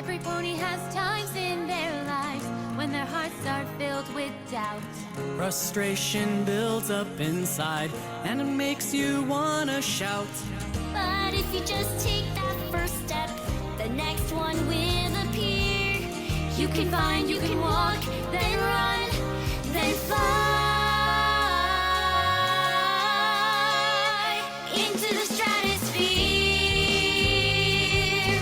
Every pony has times in their lives when their hearts are filled with doubt. Frustration builds up inside and it makes you wanna shout. But if you just take that first step, the next one will appear. You can find, you can walk, then run, then fly into the stratosphere.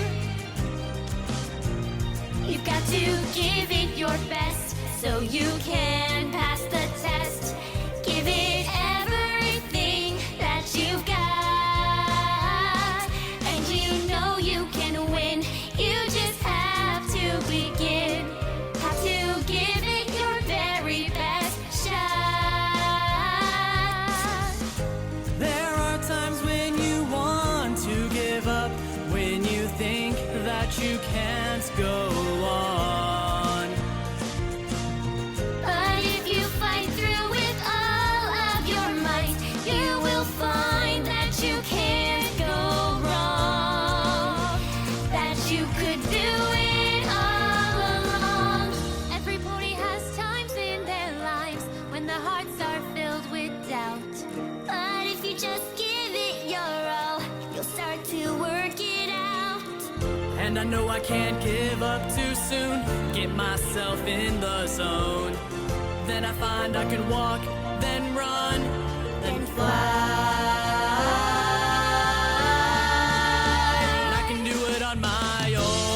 You've got to give it your best so you can pass the test. Give it everything that you've got, and you know you can win. You just have to begin. Have to give it your very best shot. There are times when you want to give up, when you think that you can't go on. But if you fight through with all of your might, you will find that you can't go wrong, that you could do it all along. Every pony has times in their lives when their hearts are filled with doubt. But if you just give it your all, you'll start to work it out. And I know I can't give up too soon, get myself in the zone. Then I find I can walk, then run, then fly. I can do it on my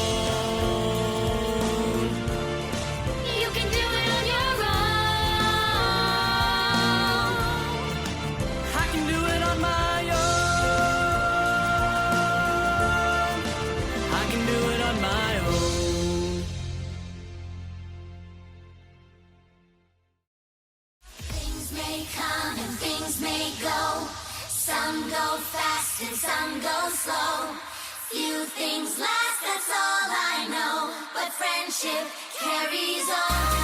own. You can do it on your own. I can do it on my own. I can do it on my own. Things may come and things may go. Some go fast and some go slow. Few things last, that's all I know. But friendship carries on.